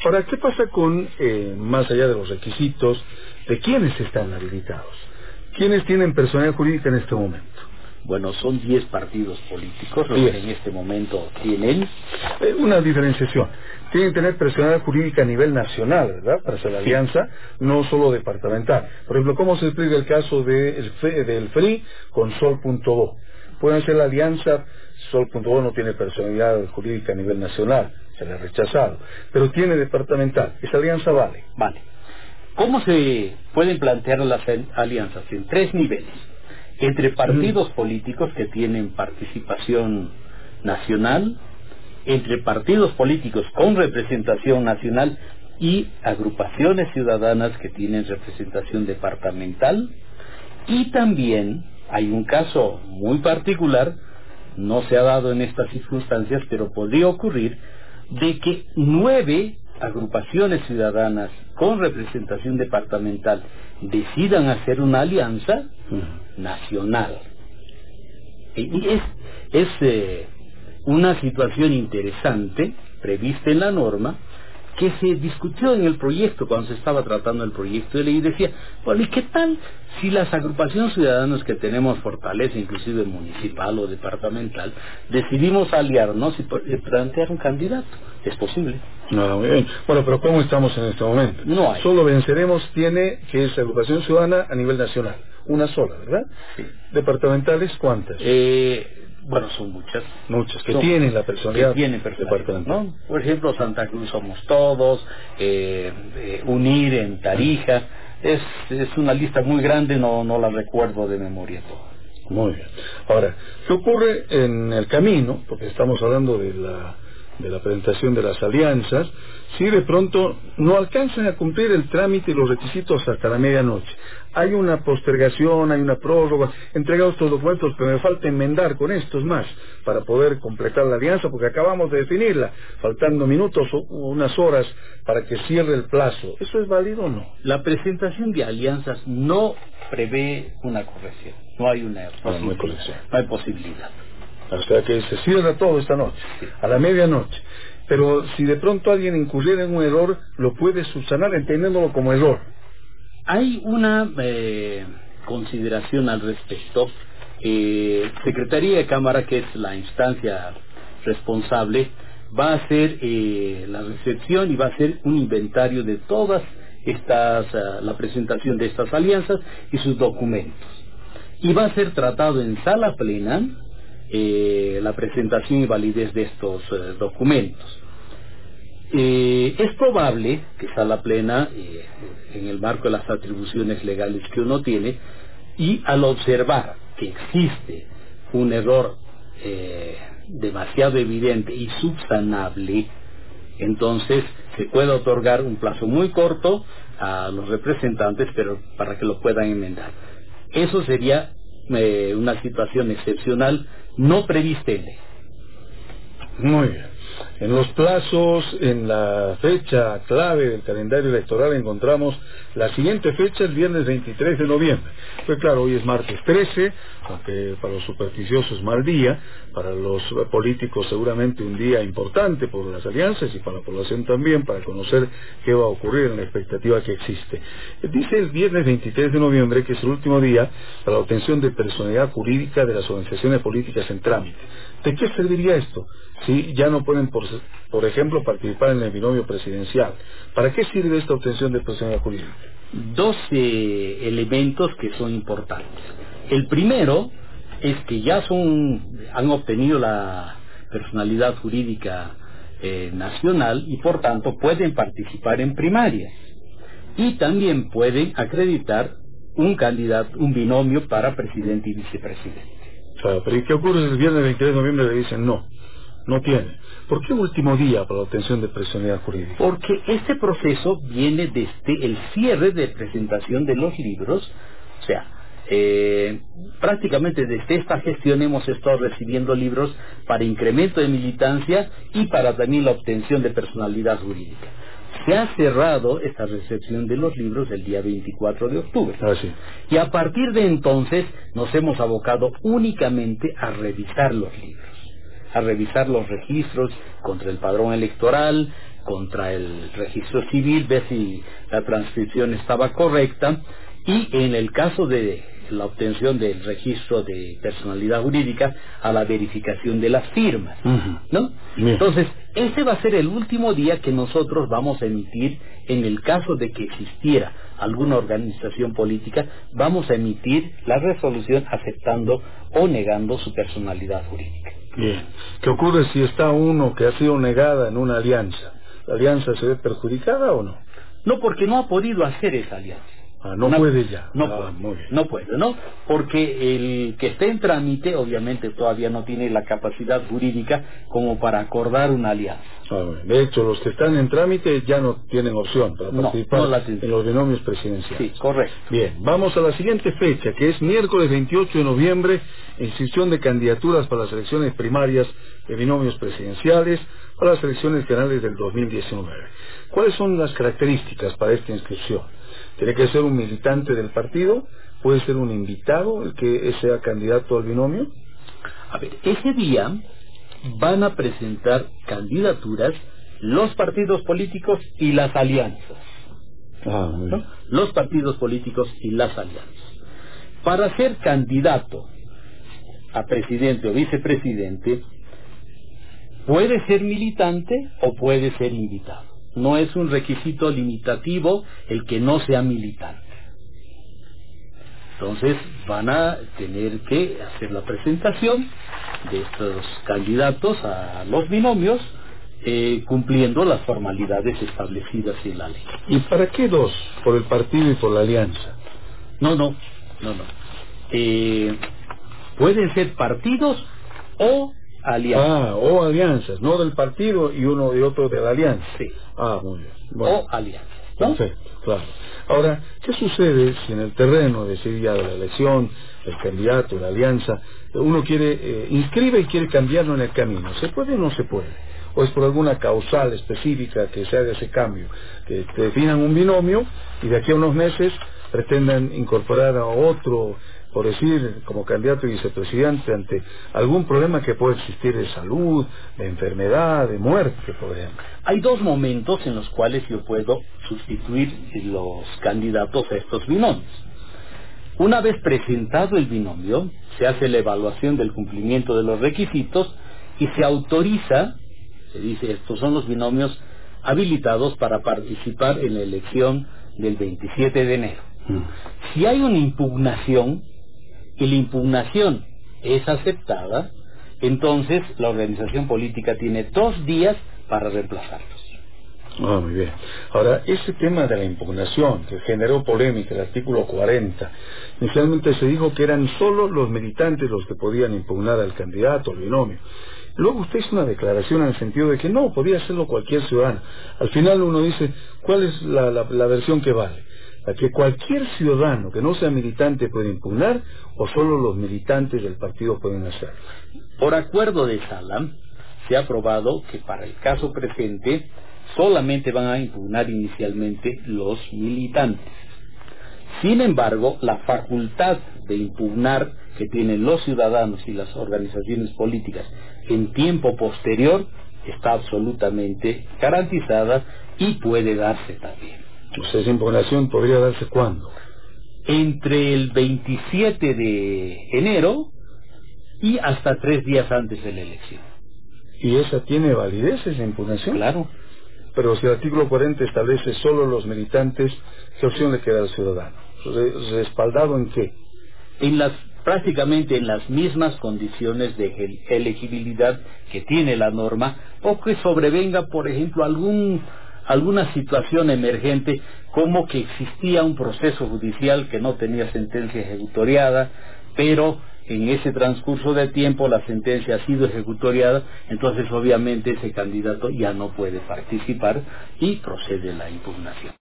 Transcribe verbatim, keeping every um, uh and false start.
Ahora, ¿qué pasa con, eh, más allá de los requisitos, de quiénes están habilitados? ¿Quiénes tienen personalidad jurídica en este momento? Bueno, son diez partidos políticos los diez. que en este momento tienen. Eh, una diferenciación. Tienen que tener personalidad jurídica a nivel nacional, ¿verdad? Para hacer la Sí. alianza, no solo departamental. Por ejemplo, ¿cómo se explica el caso de el F- del F R I con Sol.do? Pueden hacer la alianza, Sol.do no tiene personalidad jurídica a nivel nacional, se le ha rechazado, pero tiene departamental. Esa alianza vale. Vale. ¿Cómo se pueden plantear las al- alianzas? En tres niveles. Entre partidos políticos que tienen participación nacional, entre partidos políticos con representación nacional y agrupaciones ciudadanas que tienen representación departamental. Y también hay un caso muy particular, no se ha dado en estas circunstancias, pero podría ocurrir, de que nueve agrupaciones ciudadanas con representación departamental decidan hacer una alianza nacional. Y es, es eh, una situación interesante, prevista en la norma, que se discutió en el proyecto, cuando se estaba tratando el proyecto de ley, y decía, bueno, ¿y qué tal si las agrupaciones ciudadanas que tenemos fortaleza, inclusive municipal o departamental, decidimos aliarnos y plantear un candidato? Es posible. No, muy bien. Bueno, pero ¿cómo estamos en este momento? No hay. Solo Venceremos tiene, que es agrupación ciudadana a nivel nacional. Una sola, ¿verdad? Sí. ¿Departamentales cuántas? Eh, bueno, son muchas. Muchas, que son, tienen la personalidad que tienen personalidad, departamental. ¿no? Por ejemplo, Santa Cruz Somos Todos, eh, eh, Unir en Tarija. Es, es una lista muy grande, no, no la recuerdo de memoria toda. Muy bien. Ahora, ¿qué ocurre en el camino? Porque estamos hablando de la, de la presentación de las alianzas. Si de pronto no alcanzan a cumplir el trámite y los requisitos hasta la medianoche, hay una postergación, hay una prórroga, entregado estos documentos, pero me falta enmendar con estos más para poder completar la alianza, porque acabamos de definirla, faltando minutos o unas horas para que cierre el plazo. ¿Eso es válido o no? La presentación de alianzas no prevé una corrección, no hay una No, no hay posibilidad. corrección. No hay posibilidad. O sea que se cierra todo esta noche, a la medianoche. Pero si de pronto alguien incurriera en un error, lo puede subsanar entendiéndolo como error. Hay una eh, consideración al respecto. Eh, Secretaría de Cámara, que es la instancia responsable, va a hacer eh, la recepción y va a hacer un inventario de todas estas, uh, la presentación de estas alianzas y sus documentos. Y va a ser tratado en sala plena eh, la presentación y validez de estos eh, documentos. Eh, es probable que sala plena, eh, en el marco de las atribuciones legales que uno tiene, y al observar que existe un error eh, demasiado evidente y subsanable, entonces se puede otorgar un plazo muy corto a los representantes, pero para que lo puedan enmendar. Eso sería eh, una situación excepcional no prevista en ley. Muy bien. En los plazos, en la fecha clave del calendario electoral encontramos la siguiente fecha, el viernes veintitrés de noviembre. Pues claro, hoy es martes trece, aunque para los supersticiosos mal día, para los políticos seguramente un día importante por las alianzas y para la población también, para conocer qué va a ocurrir en la expectativa que existe. Dice el viernes veintitrés de noviembre que es el último día para la obtención de personalidad jurídica de las organizaciones políticas en trámite. ¿De qué serviría esto? Si ya no pueden, por, por ejemplo, participar en el binomio presidencial. ¿Para qué sirve esta obtención de personalidad jurídica? Dos eh, elementos que son importantes. El primero es que ya son han obtenido la personalidad jurídica eh, nacional y por tanto pueden participar en primarias y también pueden acreditar un candidato, un binomio para presidente y vicepresidente. Claro, pero ¿y qué ocurre si el viernes veintitrés de noviembre le dicen no? No tiene. ¿Por qué último día para la obtención de personalidad jurídica? Porque este proceso viene desde el cierre de presentación de los libros, o sea, eh, prácticamente desde esta gestión hemos estado recibiendo libros para incremento de militancia y para también la obtención de personalidad jurídica. Se ha cerrado esta recepción de los libros el día veinticuatro de octubre. Ah, sí. Y a partir de entonces nos hemos abocado únicamente a revisar los libros, a revisar los registros contra el padrón electoral, contra el registro civil, ve si la transcripción estaba correcta, y en el caso de la obtención del registro de personalidad jurídica, a la verificación de las firmas, uh-huh. ¿no? Bien. Entonces, ese va a ser el último día que nosotros vamos a emitir, en el caso de que existiera alguna organización política, vamos a emitir la resolución aceptando o negando su personalidad jurídica. Bien. ¿Qué ocurre si está uno que ha sido negada en una alianza? ¿La alianza se ve perjudicada o no? No, porque no ha podido hacer esa alianza. Ah, no Una, puede ya. No, ah, puede, muy bien. no puede, ¿no? Porque el que esté en trámite, obviamente, todavía no tiene la capacidad jurídica como para acordar una alianza. Ah, bueno. De hecho, los que están en trámite ya no tienen opción para participar no, no en los binomios presidenciales. Sí, correcto. Bien, vamos a la siguiente fecha, que es miércoles veintiocho de noviembre, inscripción de candidaturas para las elecciones primarias de binomios presidenciales para las elecciones generales del dos mil diecinueve. ¿Cuáles son las características para esta inscripción? ¿Tiene que ser un militante del partido? ¿Puede ser un invitado el que sea candidato al binomio? A ver, ese día van a presentar candidaturas los partidos políticos y las alianzas. Ah, muy bien. ¿No? Los partidos políticos y las alianzas. Para ser candidato a presidente o vicepresidente, puede ser militante o puede ser invitado. No es un requisito limitativo el que no sea militante. Entonces van a tener que hacer la presentación de estos candidatos a los binomios, eh, cumpliendo las formalidades establecidas en la ley. ¿Y para qué dos? ¿Por el partido y por la alianza? No, no, no, no. Eh, pueden ser partidos o alianzas. Ah, o alianzas, no del partido y uno de otro de la alianza. Sí. Ah, muy bien. Bueno. O alianzas, ¿no? Perfecto, claro. Ahora, ¿qué sucede si en el terreno de ese día de la elección, el candidato, la alianza, uno quiere, eh, inscribe y quiere cambiarlo en el camino? ¿Se puede o no se puede? ¿O es por alguna causal específica que se haga ese cambio? Que te definan un binomio y de aquí a unos meses pretendan incorporar a otro, por decir, como candidato y vicepresidente ante algún problema que pueda existir de salud, de enfermedad, de muerte, por ejemplo. Hay dos momentos en los cuales yo puedo sustituir los candidatos a estos binomios. Una vez presentado el binomio, se hace la evaluación del cumplimiento de los requisitos y se autoriza, se dice, estos son los binomios habilitados para participar en la elección del veintisiete de enero. Mm. Si hay una impugnación, y la impugnación es aceptada, entonces la organización política tiene dos días para reemplazarlos. Ah, muy bien. Ahora, ese tema de la impugnación que generó polémica, el artículo cuarenta, inicialmente se dijo que eran solo los militantes los que podían impugnar al candidato, al binomio. Luego usted hizo una declaración en el sentido de que no, podía hacerlo cualquier ciudadano. Al final uno dice, ¿cuál es la, la, la versión que vale? ¿La que cualquier ciudadano que no sea militante puede impugnar o solo los militantes del partido pueden hacerlo? Por acuerdo de sala, se ha aprobado que para el caso presente solamente van a impugnar inicialmente los militantes. Sin embargo, la facultad de impugnar que tienen los ciudadanos y las organizaciones políticas en tiempo posterior está absolutamente garantizada y puede darse también. O sea, esa impugnación podría darse ¿cuándo? Entre el veintisiete de enero y hasta tres días antes de la elección. ¿Y esa tiene validez, esa impugnación? Claro. Pero si el artículo cuarenta establece solo los militantes, ¿qué opción le queda al ciudadano? ¿Respaldado en qué? En las, prácticamente en las mismas condiciones de elegibilidad que tiene la norma, o que sobrevenga, por ejemplo, algún alguna situación emergente, como que existía un proceso judicial que no tenía sentencia ejecutoriada, pero en ese transcurso de tiempo la sentencia ha sido ejecutoriada, entonces obviamente ese candidato ya no puede participar y procede la impugnación.